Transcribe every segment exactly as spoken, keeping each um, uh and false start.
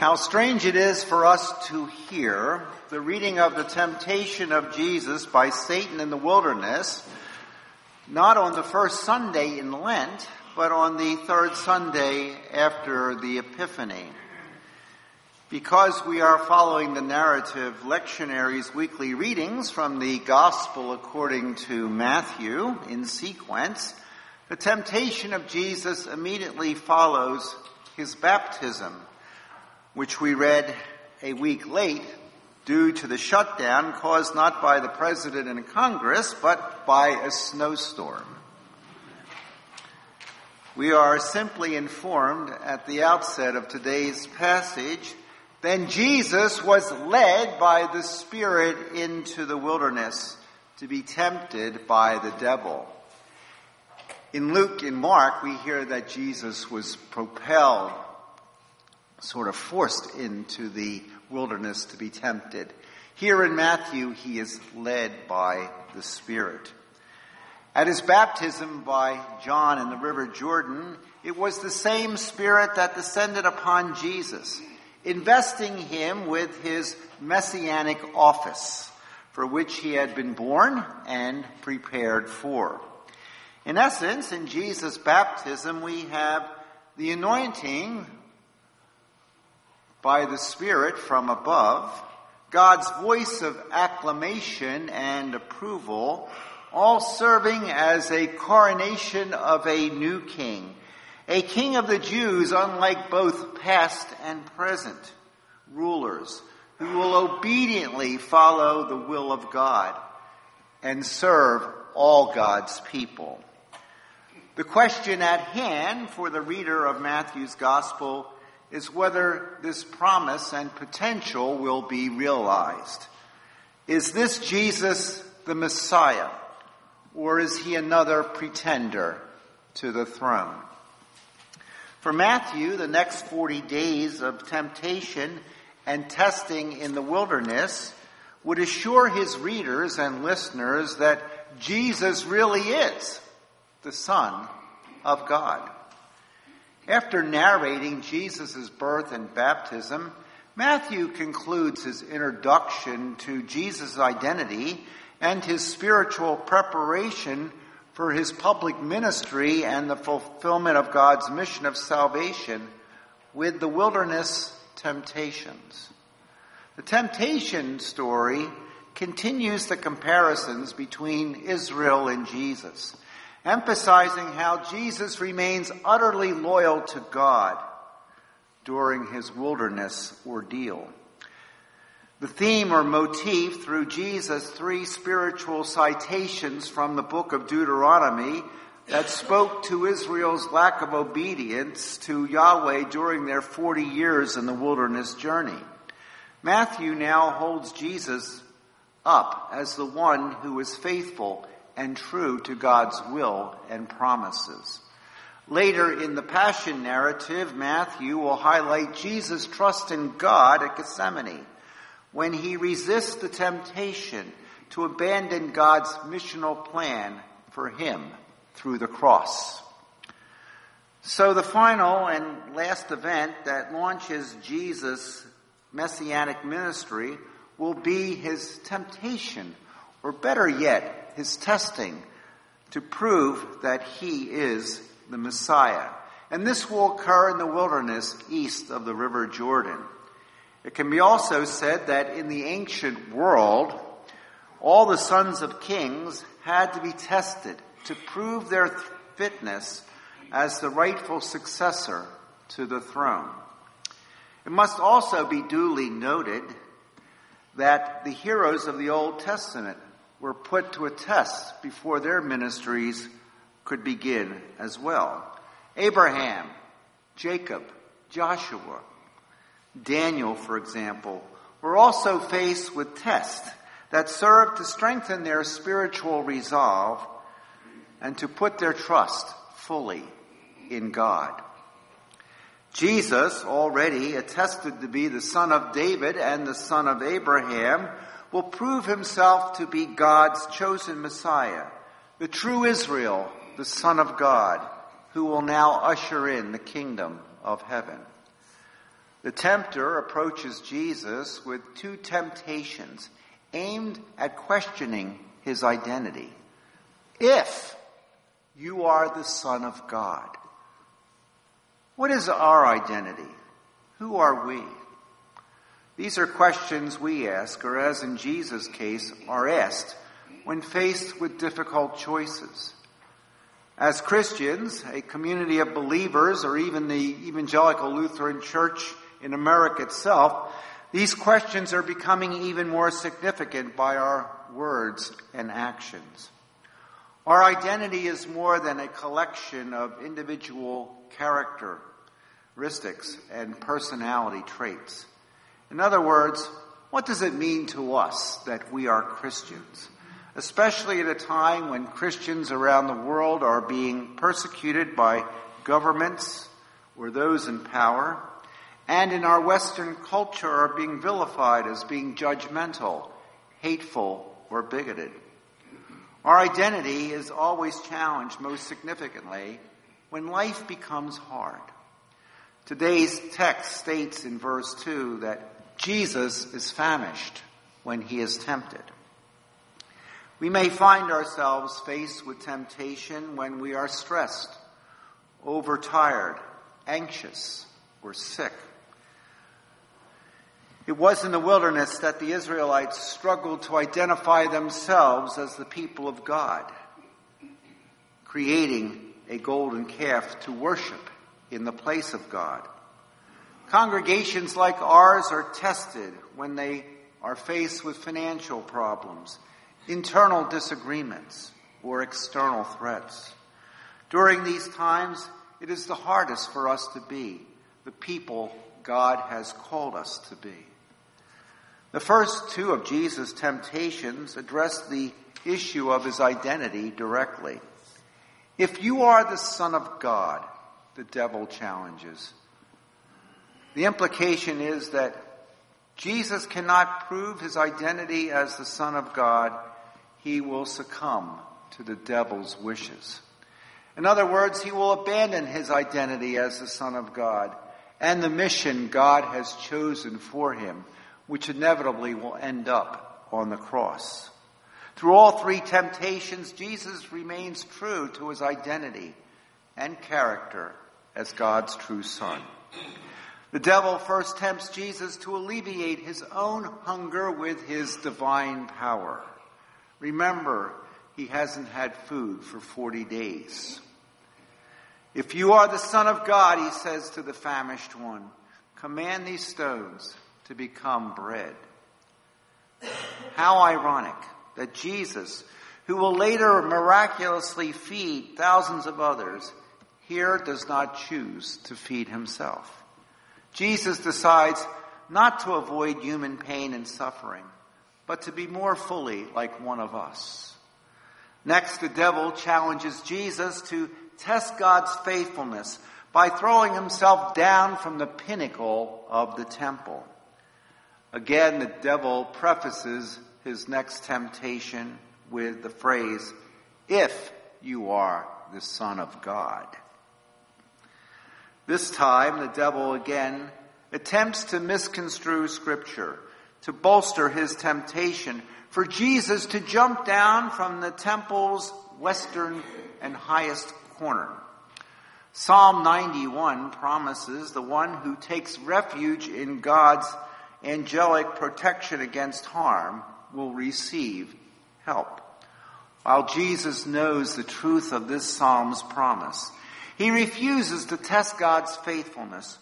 How strange it is for us to hear the reading of the temptation of Jesus by Satan in the wilderness, not on the first Sunday in Lent, but on the third Sunday after the Epiphany. Because we are following the narrative lectionary's weekly readings from the Gospel according to Matthew in sequence, the temptation of Jesus immediately follows his baptism, which we read a week late due to the shutdown caused not by the President and Congress, but by a snowstorm. We are simply informed at the outset of today's passage, then Jesus was led by the Spirit into the wilderness to be tempted by the devil. In Luke and Mark, we hear that Jesus was propelled, sort of forced into the wilderness to be tempted. Here in Matthew, he is led by the Spirit. At his baptism by John in the River Jordan, it was the same Spirit that descended upon Jesus, investing him with his messianic office, for which he had been born and prepared for. In essence, in Jesus' baptism, we have the anointing by the Spirit from above, God's voice of acclamation and approval, all serving as a coronation of a new king, a king of the Jews, unlike both past and present rulers, who will obediently follow the will of God and serve all God's people. The question at hand for the reader of Matthew's Gospel is whether this promise and potential will be realized. Is this Jesus the Messiah, or is he another pretender to the throne? For Matthew, the next forty days of temptation and testing in the wilderness would assure his readers and listeners that Jesus really is the Son of God. After narrating Jesus' birth and baptism, Matthew concludes his introduction to Jesus' identity and his spiritual preparation for his public ministry and the fulfillment of God's mission of salvation with the wilderness temptations. The temptation story continues the comparisons between Israel and Jesus, emphasizing how Jesus remains utterly loyal to God during his wilderness ordeal. The theme or motif through Jesus' three spiritual citations from the book of Deuteronomy that spoke to Israel's lack of obedience to Yahweh during their forty years in the wilderness journey. Matthew now holds Jesus up as the one who is faithful and true to God's will and promises. Later in the Passion narrative, Matthew will highlight Jesus' trust in God at Gethsemane, when he resists the temptation to abandon God's missional plan for him through the cross. So the final and last event that launches Jesus' messianic ministry will be his temptation, or better yet, his testing, to prove that he is the Messiah. And this will occur in the wilderness east of the River Jordan. It can be also said that in the ancient world, all the sons of kings had to be tested to prove their fitness as the rightful successor to the throne. It must also be duly noted that the heroes of the Old Testament were put to a test before their ministries could begin as well. Abraham, Jacob, Joshua, Daniel, for example, were also faced with tests that served to strengthen their spiritual resolve and to put their trust fully in God. Jesus, already attested to be the son of David and the son of Abraham, will prove himself to be God's chosen Messiah, the true Israel, the Son of God, who will now usher in the kingdom of heaven. The tempter approaches Jesus with two temptations aimed at questioning his identity. If you are the Son of God, what is our identity? Who are we? These are questions we ask, or as in Jesus' case, are asked when faced with difficult choices. As Christians, a community of believers, or even the Evangelical Lutheran Church in America itself, these questions are becoming even more significant by our words and actions. Our identity is more than a collection of individual characteristics and personality traits. In other words, what does it mean to us that we are Christians? Especially at a time when Christians around the world are being persecuted by governments or those in power, and in our Western culture are being vilified as being judgmental, hateful, or bigoted. Our identity is always challenged most significantly when life becomes hard. Today's text states in verse two that Jesus is famished when he is tempted. We may find ourselves faced with temptation when we are stressed, overtired, anxious, or sick. It was in the wilderness that the Israelites struggled to identify themselves as the people of God, creating a golden calf to worship in the place of God. Congregations like ours are tested when they are faced with financial problems, internal disagreements, or external threats. During these times, it is the hardest for us to be the people God has called us to be. The first two of Jesus' temptations address the issue of his identity directly. If you are the Son of God, the devil challenges. The implication is that Jesus cannot prove his identity as the Son of God. He will succumb to the devil's wishes. In other words, he will abandon his identity as the Son of God and the mission God has chosen for him, which inevitably will end up on the cross. Through all three temptations, Jesus remains true to his identity and character as God's true Son. The devil first tempts Jesus to alleviate his own hunger with his divine power. Remember, he hasn't had food for forty days. If you are the Son of God, he says to the famished one, command these stones to become bread. How ironic that Jesus, who will later miraculously feed thousands of others, here does not choose to feed himself. Jesus decides not to avoid human pain and suffering, but to be more fully like one of us. Next, the devil challenges Jesus to test God's faithfulness by throwing himself down from the pinnacle of the temple. Again, the devil prefaces his next temptation with the phrase, if you are the Son of God. This time, the devil again attempts to misconstrue Scripture, to bolster his temptation for Jesus to jump down from the temple's western and highest corner. Psalm ninety-one promises the one who takes refuge in God's angelic protection against harm will receive help. While Jesus knows the truth of this psalm's promise, he refuses to test God's faithfulness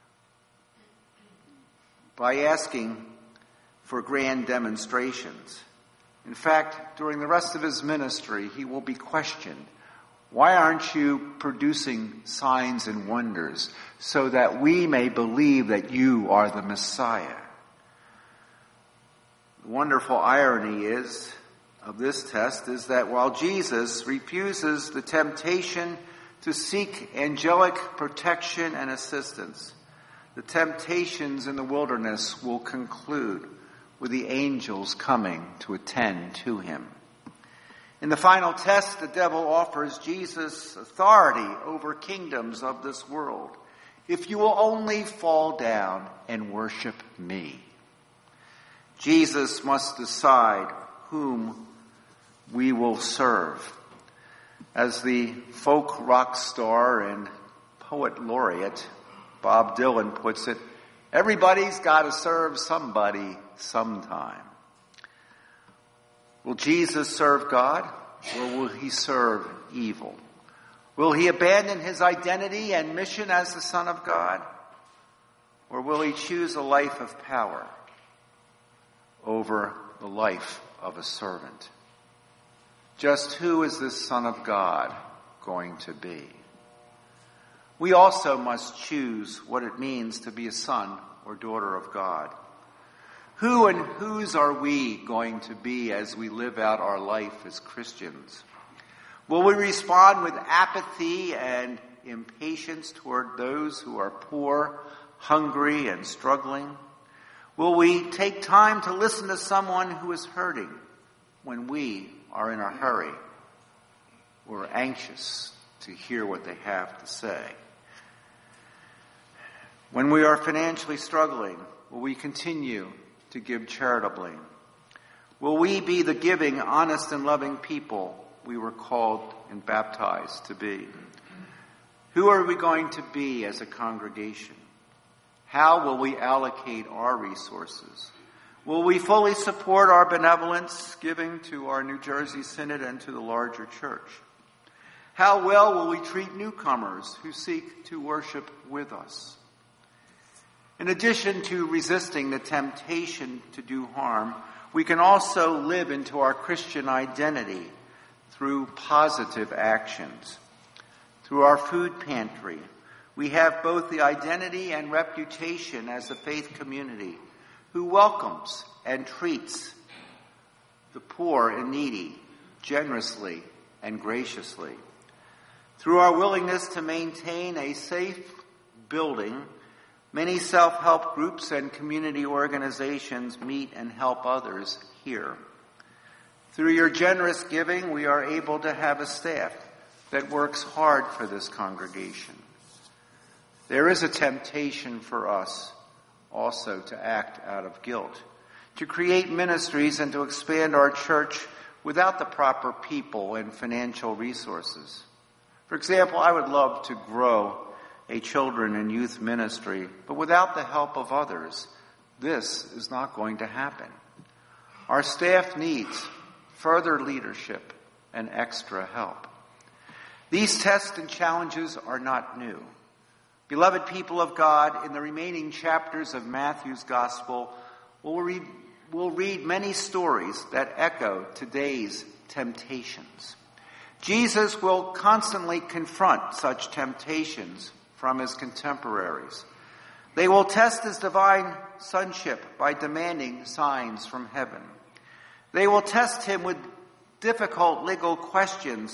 by asking for grand demonstrations. In fact, during the rest of his ministry, he will be questioned, why aren't you producing signs and wonders so that we may believe that you are the Messiah? The wonderful irony is of this test is that while Jesus refuses the temptation to seek angelic protection and assistance, the temptations in the wilderness will conclude with the angels coming to attend to him. In the final test, the devil offers Jesus authority over kingdoms of this world. if you will only fall down and worship me. Jesus must decide whom we will serve. As the folk rock star and poet laureate Bob Dylan puts it, everybody's got to serve somebody sometime. Will Jesus serve God, or will he serve evil? Will he abandon his identity and mission as the Son of God, or will he choose a life of power over the life of a servant? Just who is this Son of God going to be? We also must choose what it means to be a son or daughter of God. Who and whose are we going to be as we live out our life as Christians? Will we respond with apathy and impatience toward those who are poor, hungry, and struggling? Will we take time to listen to someone who is hurting when we are in a hurry or anxious to hear what they have to say? When we are financially struggling, will we continue to give charitably? Will we be the giving, honest, and loving people we were called and baptized to be? Who are we going to be as a congregation? How will we allocate our resources? Will we fully support our benevolence giving to our New Jersey Synod and to the larger church? How well will we treat newcomers who seek to worship with us? In addition to resisting the temptation to do harm, we can also live into our Christian identity through positive actions. Through our food pantry, we have both the identity and reputation as a faith community who welcomes and treats the poor and needy generously and graciously. Through our willingness to maintain a safe building, many self-help groups and community organizations meet and help others here. Through your generous giving, we are able to have a staff that works hard for this congregation. There is a temptation for us also to act out of guilt, to create ministries and to expand our church without the proper people and financial resources. For example, I would love to grow a children and youth ministry, but without the help of others, this is not going to happen. Our staff needs further leadership and extra help. These tests and challenges are not new. Beloved people of God, in the remaining chapters of Matthew's Gospel, we'll read, we'll read many stories that echo today's temptations. Jesus will constantly confront such temptations from his contemporaries. They will test his divine sonship by demanding signs from heaven. They will test him with difficult legal questions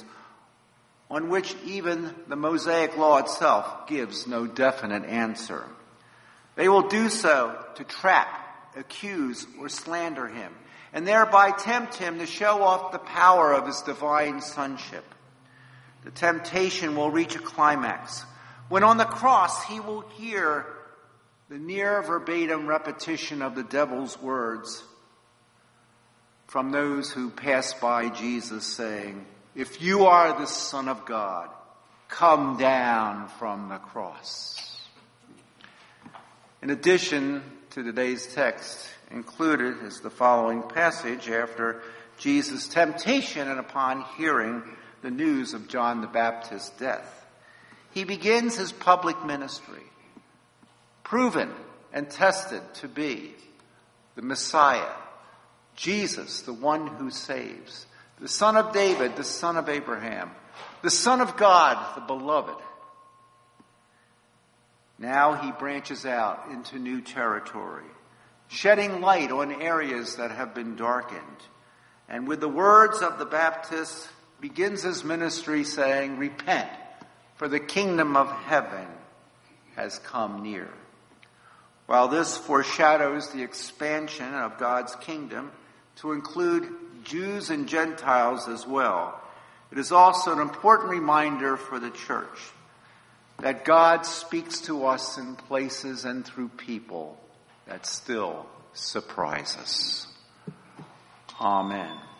on which even the Mosaic law itself gives no definite answer. They will do so to trap, accuse, or slander him, and thereby tempt him to show off the power of his divine sonship. The temptation will reach a climax when on the cross he will hear the near verbatim repetition of the devil's words from those who pass by Jesus saying, "If you are the Son of God, come down from the cross." In addition to today's text, included is the following passage after Jesus' temptation and upon hearing the news of John the Baptist's death. He begins his public ministry, proven and tested to be the Messiah, Jesus, the one who saves, the Son of David, the Son of Abraham, the Son of God, the beloved. Now he branches out into new territory, shedding light on areas that have been darkened. And with the words of the Baptist, begins his ministry saying, "Repent, for the kingdom of heaven has come near." While this foreshadows the expansion of God's kingdom to include Jews and Gentiles as well, it is also an important reminder for the church that God speaks to us in places and through people that still surprise us. Amen.